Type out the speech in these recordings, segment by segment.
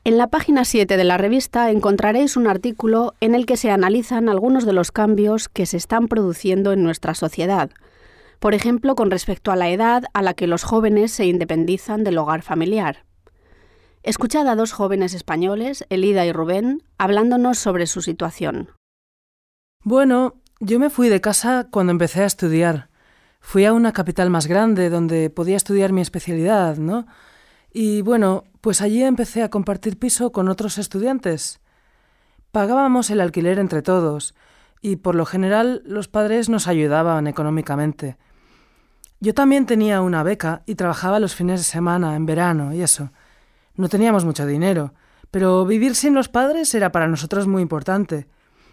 En la página 7 de la revista encontraréis un artículo en el que se analizan algunos de los cambios que se están produciendo en nuestra sociedad. Por ejemplo, con respecto a la edad a la que los jóvenes se independizan del hogar familiar. Escuchad a dos jóvenes españoles, Elida y Rubén, hablándonos sobre su situación. Bueno, yo me fui de casa cuando empecé a estudiar. Fui a una capital más grande donde podía estudiar mi especialidad, ¿no? Y bueno, pues allí empecé a compartir piso con otros estudiantes. Pagábamos el alquiler entre todos y por lo general los padres nos ayudaban económicamente. Yo también tenía una beca y trabajaba los fines de semana, en verano y eso. No teníamos mucho dinero, pero vivir sin los padres era para nosotros muy importante.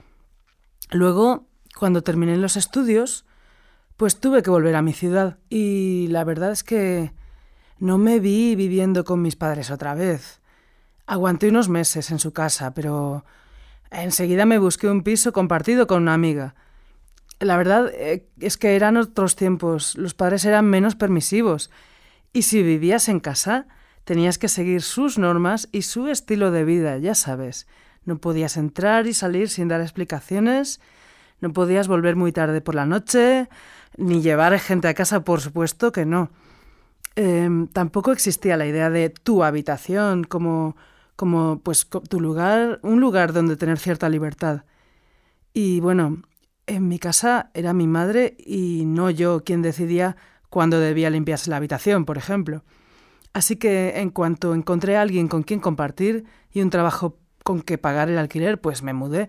Luego, cuando terminé los estudios, pues tuve que volver a mi ciudad y la verdad es que no me vi viviendo con mis padres otra vez. Aguanté unos meses en su casa, pero enseguida me busqué un piso compartido con una amiga. La verdad es que eran otros tiempos, los padres eran menos permisivos y si vivías en casa tenías que seguir sus normas y su estilo de vida, ya sabes. No podías entrar y salir sin dar explicaciones, no podías volver muy tarde por la noche, ni llevar gente a casa, por supuesto que no. Tampoco existía la idea de tu habitación como pues tu lugar, un lugar donde tener cierta libertad. Y bueno, en mi casa era mi madre y no yo quien decidía cuándo debía limpiarse la habitación, por ejemplo. Así que en cuanto encontré a alguien con quien compartir y un trabajo con que pagar el alquiler, pues me mudé.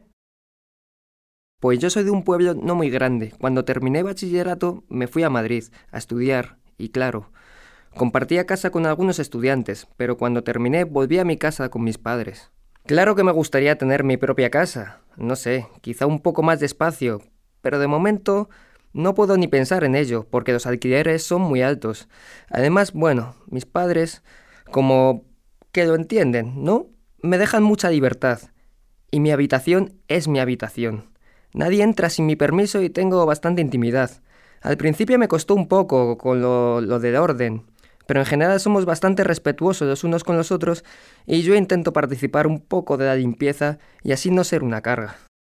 Pues yo soy de un pueblo no muy grande. Cuando terminé bachillerato me fui a Madrid a estudiar y claro, compartía casa con algunos estudiantes, pero cuando terminé volví a mi casa con mis padres. Claro que me gustaría tener mi propia casa, no sé, quizá un poco más de espacio, pero de momento no puedo ni pensar en ello, porque los alquileres son muy altos. Además, bueno, mis padres, como que lo entienden, ¿no? Me dejan mucha libertad, y mi habitación es mi habitación. Nadie entra sin mi permiso y tengo bastante intimidad. Al principio me costó un poco con lo del orden, pero en general somos bastante respetuosos los unos con los otros y yo intento participar un poco de la limpieza y así no ser una carga.